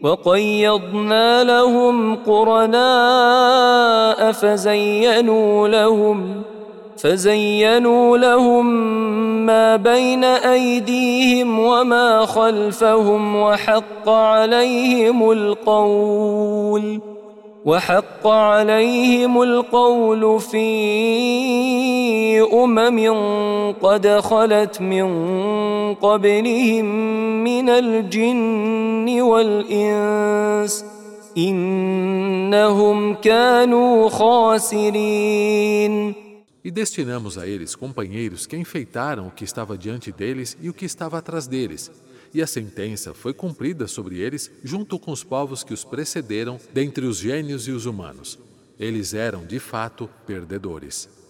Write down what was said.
وقيضنا لهم قرناء فزينوا لهم ما بين أيديهم وما خلفهم وحق عليهم القول في قد خلت من قبلهم من الجن والإنس إنهم كانوا خاسرين. E destinamos a eles companheiros que enfeitaram o que estava diante deles e o que estava atrás deles. E a sentença foi cumprida sobre eles junto com os povos que os precederam dentre os gênios e os humanos. Eles eram, de fato, perdedores.